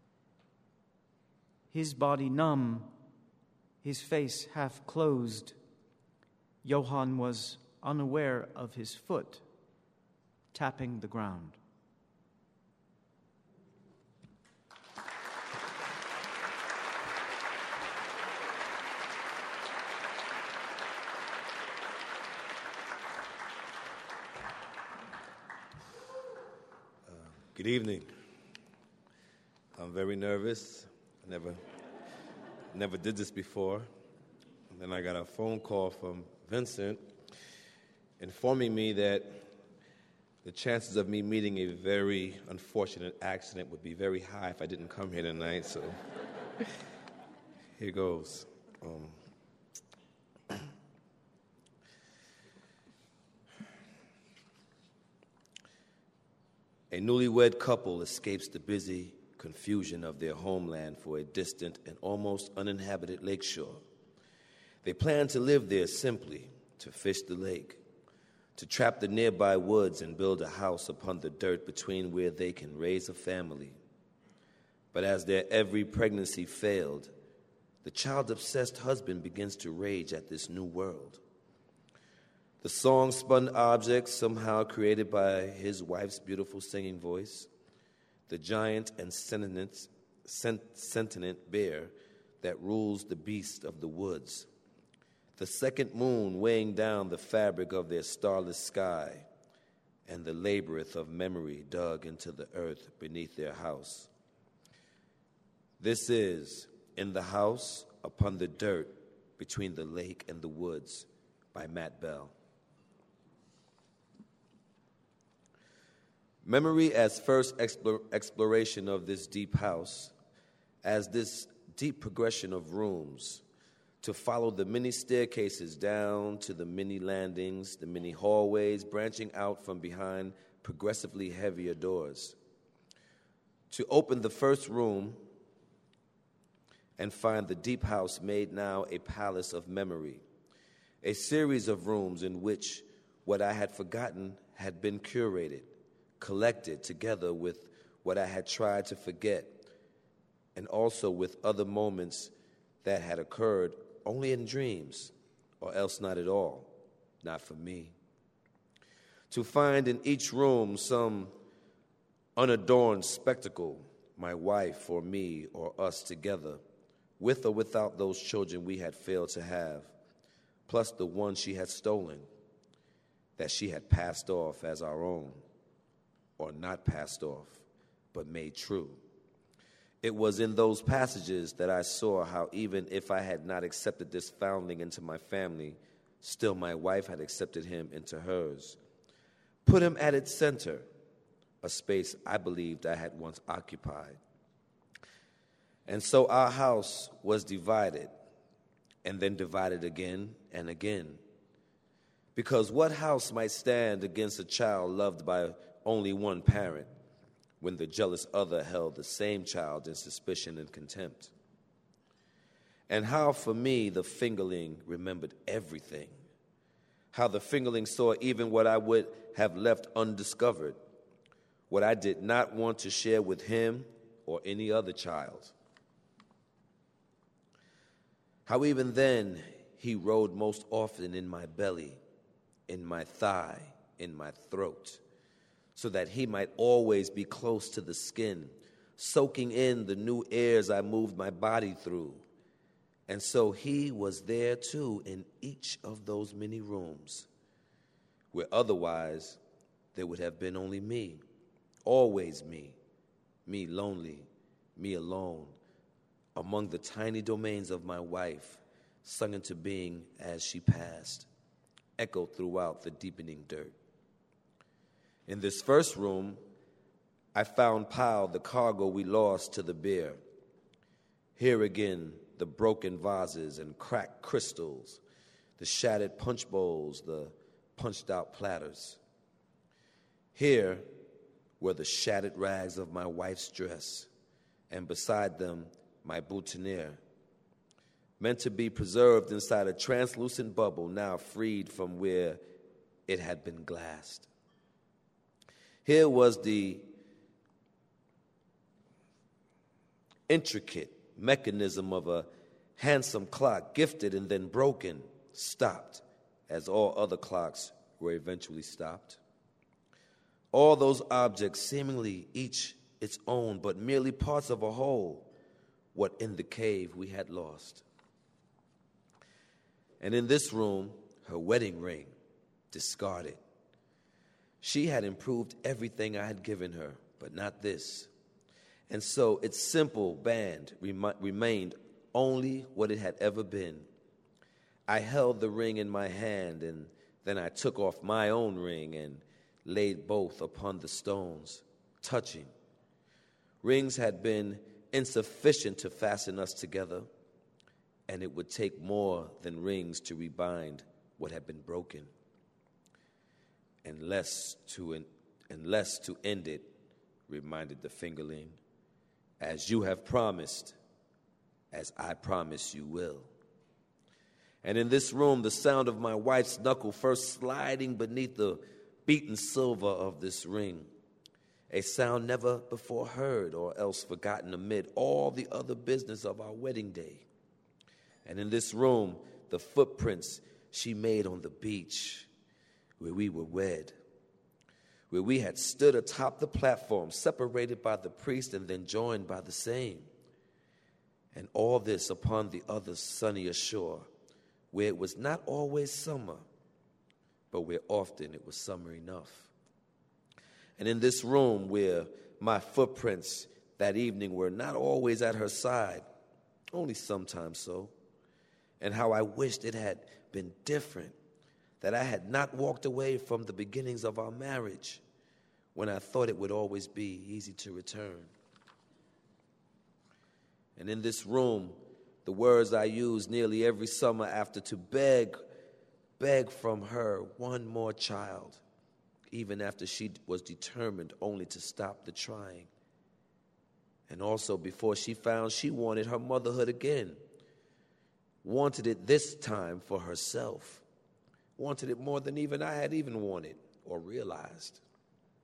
Speaker 6: His body numb, his face half closed, Johann was unaware of his foot tapping the ground.
Speaker 7: Good evening. I'm very nervous. I never, never did this before. And then I got a phone call from Vincent informing me that the chances of me meeting a very unfortunate accident would be very high if I didn't come here tonight. So here goes. Um, A newlywed couple escapes the busy confusion of their homeland for a distant and almost uninhabited lakeshore. They plan to live there simply, to fish the lake, to trap the nearby woods and build a house upon the dirt between where they can raise a family. But as their every pregnancy failed, the child-obsessed husband begins to rage at this new world. The song-spun objects somehow created by his wife's beautiful singing voice, the giant and sentient, sentient bear that rules the beast of the woods, the second moon weighing down the fabric of their starless sky, and the labyrinth of memory dug into the earth beneath their house. This is In the House Upon the Dirt Between the Lake and the Woods by Matt Bell. Memory as first explore, exploration of this deep house, as this deep progression of rooms, to follow the many staircases down to the many landings, the many hallways branching out from behind progressively heavier doors. To open the first room and find the deep house made now a palace of memory, a series of rooms in which what I had forgotten had been curated, collected together with what I had tried to forget, and also with other moments that had occurred only in dreams, or else not at all, not for me. To find in each room some unadorned spectacle, my wife or me or us together, with or without those children we had failed to have, plus the one she had stolen, that she had passed off as our own, or not passed off, but made true. It was in those passages that I saw how even if I had not accepted this foundling into my family, still my wife had accepted him into hers, put him at its center, a space I believed I had once occupied. And so our house was divided, and then divided again and again. Because what house might stand against a child loved by only one parent, when the jealous other held the same child in suspicion and contempt? And how, for me, the fingerling remembered everything. How the fingerling saw even what I would have left undiscovered, what I did not want to share with him or any other child. How even then he rode most often in my belly, in my thigh, in my throat, so that he might always be close to the skin, soaking in the new airs I moved my body through. And so he was there too in each of those many rooms, where otherwise there would have been only me, always me, me lonely, me alone, among the tiny domains of my wife, sung into being as she passed, echoed throughout the deepening dirt. In this first room, I found piled the cargo we lost to the bear. Here again, the broken vases and cracked crystals, the shattered punch bowls, the punched-out platters. Here were the shattered rags of my wife's dress, and beside them, my boutonniere, meant to be preserved inside a translucent bubble, now freed from where it had been glassed. Here was the intricate mechanism of a handsome clock, gifted and then broken, stopped, as all other clocks were eventually stopped. All those objects, seemingly each its own, but merely parts of a whole, what in the cave we had lost. And in this room, her wedding ring, discarded. She had improved everything I had given her, but not this. And so its simple band rem- remained only what it had ever been. I held the ring in my hand, and then I took off my own ring and laid both upon the stones, touching. Rings had been insufficient to fasten us together, and it would take more than rings to rebind what had been broken. And less to, en- and less to end it, reminded the fingerling, as you have promised, as I promise you will. And in this room, the sound of my wife's knuckle first sliding beneath the beaten silver of this ring, a sound never before heard or else forgotten amid all the other business of our wedding day. And in this room, the footprints she made on the beach where we were wed, where we had stood atop the platform, separated by the priest and then joined by the same. And all this upon the other sunnier shore, where it was not always summer, but where often it was summer enough. And in this room where my footprints that evening were not always at her side, only sometimes so, and how I wished it had been different, that I had not walked away from the beginnings of our marriage when I thought it would always be easy to return. And in this room, the words I used nearly every summer after to beg, beg from her one more child, even after she was determined only to stop the trying. And also before she found she wanted her motherhood again, wanted it this time for herself, wanted it more than even I had even wanted or realized.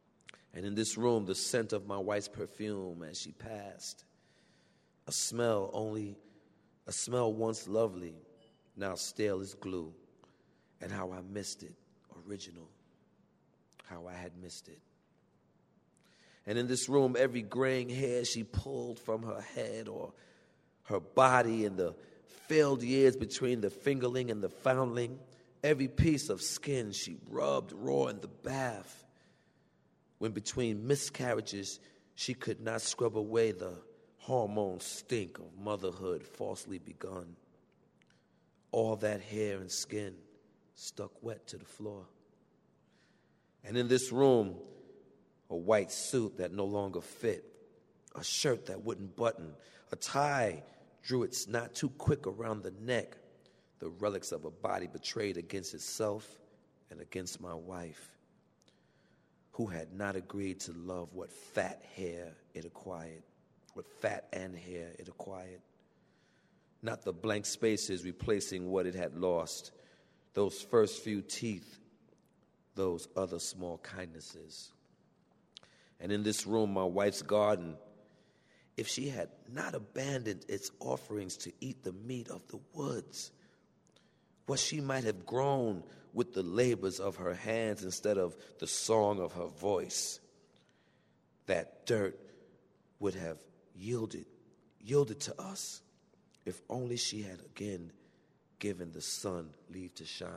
Speaker 7: And in this room, the scent of my wife's perfume as she passed. A smell only, a smell once lovely, now stale as glue. And how I missed it, original. How I had missed it. And in this room, every graying hair she pulled from her head or her body in the failed years between the fingerling and the foundling, every piece of skin she rubbed raw in the bath, when between miscarriages she could not scrub away the hormone stink of motherhood falsely begun. All that hair and skin stuck wet to the floor. And in this room, a white suit that no longer fit, a shirt that wouldn't button, a tie drew its not too quick around the neck, the relics of a body betrayed against itself and against my wife, who had not agreed to love what fat hair it acquired, what fat and hair it acquired. Not the blank spaces replacing what it had lost, those first few teeth, those other small kindnesses. And in this room, my wife's garden, if she had not abandoned its offerings to eat the meat of the woods, what she might have grown with the labors of her hands instead of the song of her voice, that dirt would have yielded, yielded to us if only she had again given the sun leave to shine.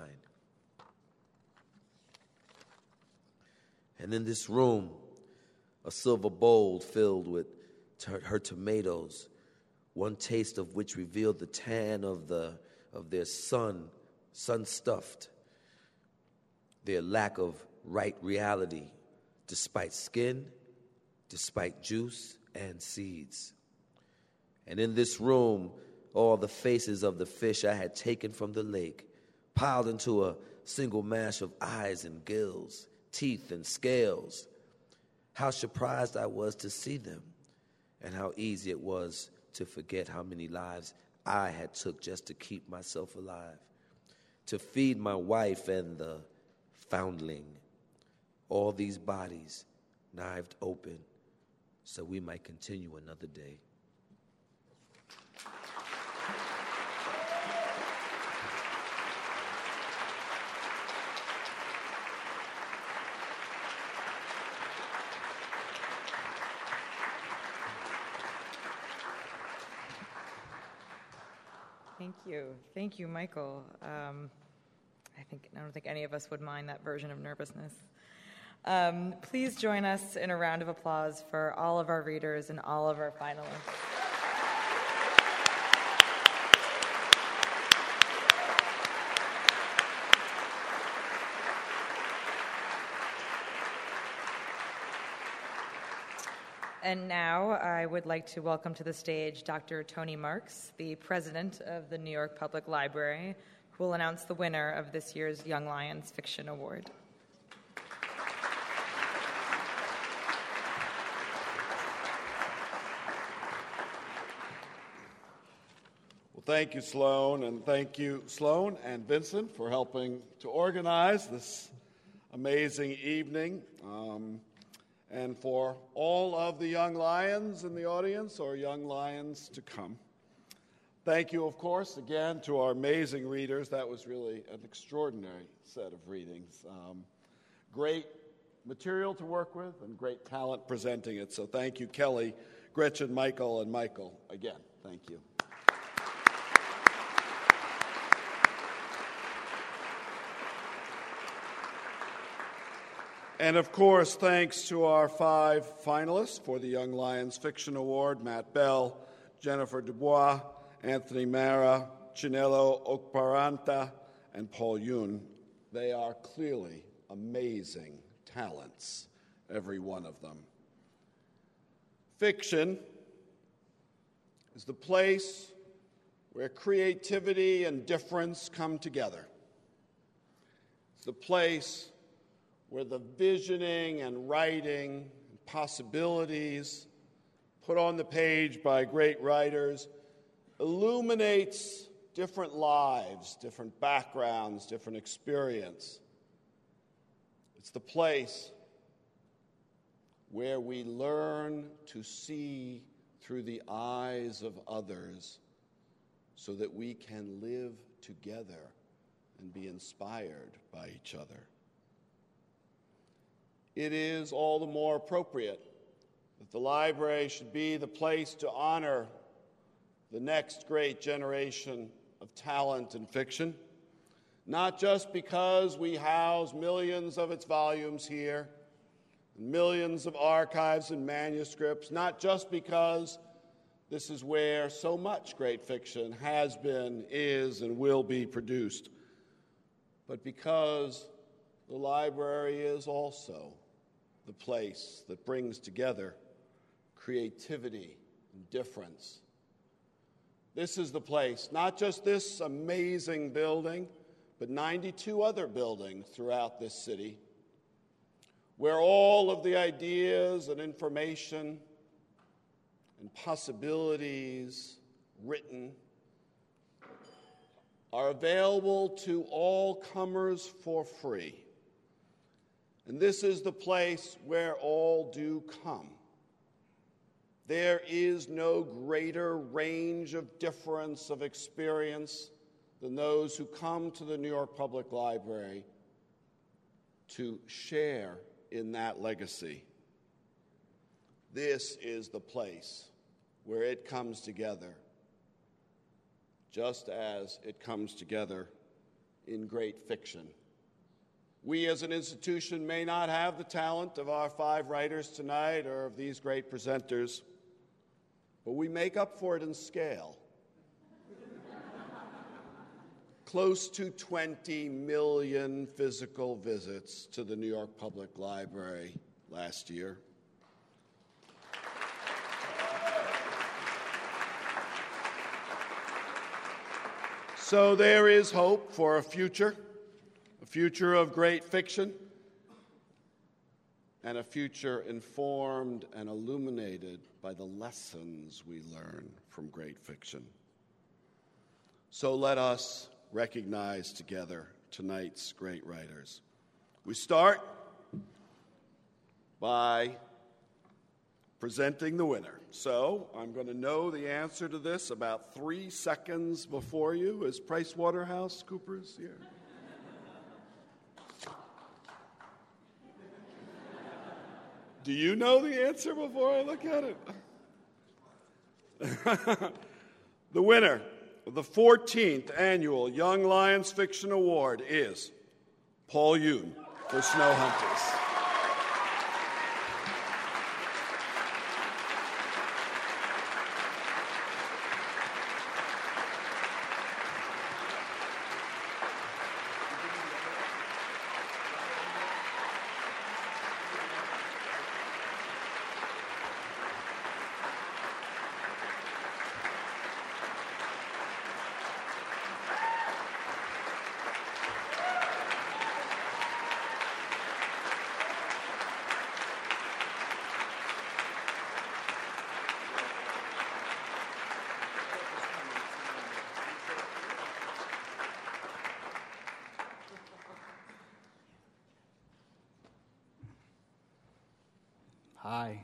Speaker 7: And in this room, a silver bowl filled with her, her tomatoes, one taste of which revealed the tan of the of their sun, sun-stuffed, their lack of right reality, despite skin, despite juice and seeds. And in this room, all the faces of the fish I had taken from the lake, piled into a single mash of eyes and gills, teeth and scales. How surprised I was to see them, and how easy it was to forget how many lives I had took just to keep myself alive, to feed my wife and the foundling. All these bodies knifed open so we might continue another day.
Speaker 2: Thank you. Thank you, Michael. Um, I think I don't think any of us would mind that version of nervousness. Um, please join us in a round of applause for all of our readers and all of our finalists. And now I would like to welcome to the stage Doctor Tony Marks, the president of the New York Public Library, who will announce the winner of this year's Young Lions Fiction Award.
Speaker 8: Well, thank you, Sloan, and thank you, Sloan and Vincent, for helping to organize this amazing evening. Um, And for all of the young lions in the audience or young lions to come. Thank you, of course, again to our amazing readers. That was really an extraordinary set of readings. Um, great material to work with and great talent presenting it. So thank you, Kelly, Gretchen, Michael, and Michael. Again, thank you. And of course, thanks to our five finalists for the Young Lions Fiction Award, Matt Bell, Jennifer Dubois, Anthony Mara, Chinelo Okparanta, and Paul Yoon. They are clearly amazing talents, every one of them. Fiction is the place where creativity and difference come together. It's the place where the visioning and writing and possibilities put on the page by great writers illuminates different lives, different backgrounds, different experience. It's the place where we learn to see through the eyes of others so that we can live together and be inspired by each other. It is all the more appropriate that the library should be the place to honor the next great generation of talent in fiction, not just because we house millions of its volumes here, and millions of archives and manuscripts, not just because this is where so much great fiction has been, is, and will be produced, but because the library is also the place that brings together creativity and difference. This is the place, not just this amazing building, but ninety-two other buildings throughout this city, where all of the ideas and information and possibilities written are available to all comers for free. And this is the place where all do come. There is no greater range of difference of experience than those who come to the New York Public Library to share in that legacy. This is the place where it comes together, just as it comes together in great fiction. We as an institution may not have the talent of our five writers tonight or of these great presenters, but we make up for it in scale. Close to twenty million physical visits to the New York Public Library last year. So there is hope for a future, a future of great fiction, and a future informed and illuminated by the lessons we learn from great fiction. So let us recognize together tonight's great writers. We start by presenting the winner. So I'm going to know the answer to this about three seconds before you. Is PricewaterhouseCoopers here? Do you know the answer before I look at it? The winner of the fourteenth Annual Young Lions Fiction Award is Paul Yoon for Snow Hunters.
Speaker 9: Hi.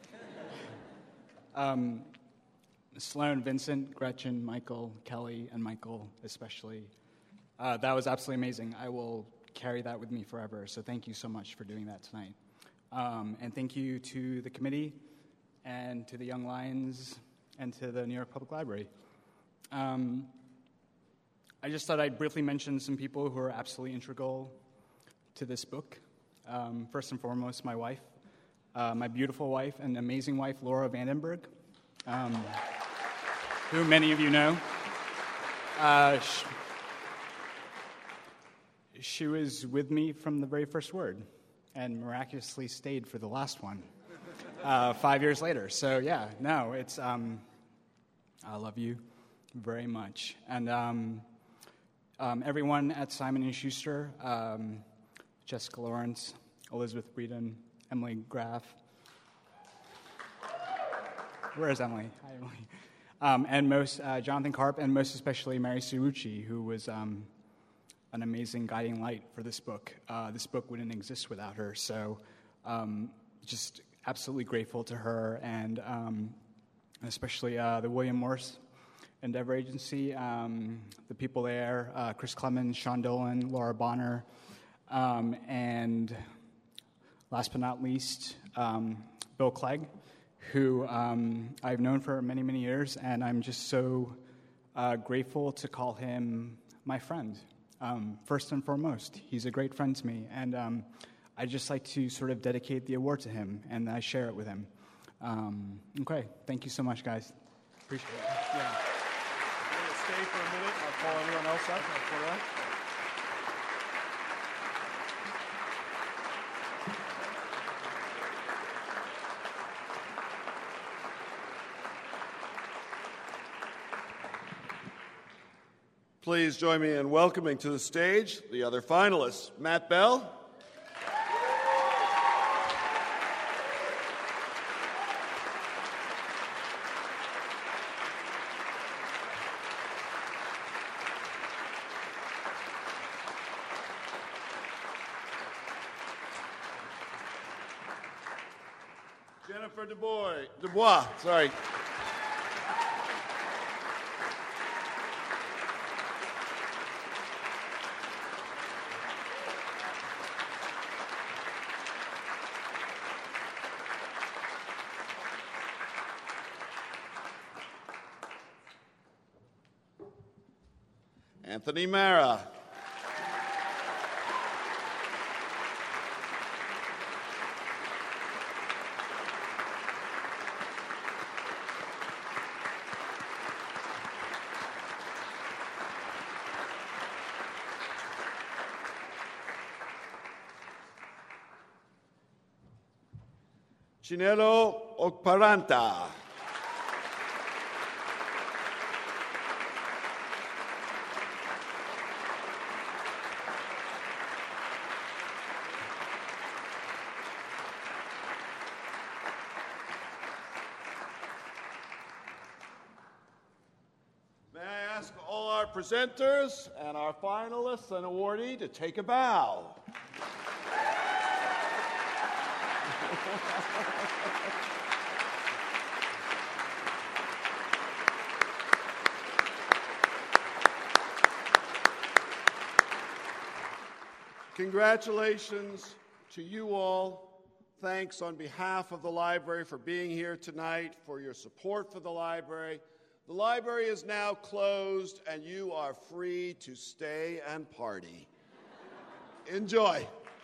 Speaker 9: um, Sloan, Vincent, Gretchen, Michael, Kelly, and Michael especially. Uh, that was absolutely amazing. I will carry that with me forever, so thank you so much for doing that tonight. Um, and thank you to the committee and to the Young Lions and to the New York Public Library. Um, I just thought I'd briefly mention some people who are absolutely integral to this book. Um, first and foremost, my wife. Uh, my beautiful wife and amazing wife, Laura Vandenberg, um, who many of you know. Uh, she, she was with me from the very first word and miraculously stayed for the last one uh, five years later. So, yeah, no, it's, um, I love you very much. And um, um, everyone at Simon and Schuster, um, Jessica Lawrence, Elizabeth Breeden, Emily Graff. Where is Emily? Hi, Emily. Um, and most uh, Jonathan Karp, and most especially Mary Cirucci, who was um, an amazing guiding light for this book. Uh, this book wouldn't exist without her. So, um, just absolutely grateful to her, and um, especially uh, the William Morris Endeavor Agency, um, the people there, uh, Chris Clemens, Sean Dolan, Laura Bonner, um, and last but not least, um, Bill Clegg, who um, I've known for many, many years, and I'm just so uh, grateful to call him my friend. Um, first and foremost, he's a great friend to me, and um, I'd just like to sort of dedicate the award to him, and I share it with him. Um, okay, thank you so much, guys. Appreciate it. Yeah.
Speaker 8: I'm going to stay for a minute. I'll call everyone else up after that. Please join me in welcoming to the stage the other finalists. Matt Bell. Jennifer DuBois. Dubois, sorry. Anthony Mara. Chinelo Okparanta. May I ask all our presenters and our finalists and awardee to take a bow. Congratulations to you all. Thanks on behalf of the library for being here tonight, for your support for the library. The library is now closed, and you are free to stay and party. Enjoy.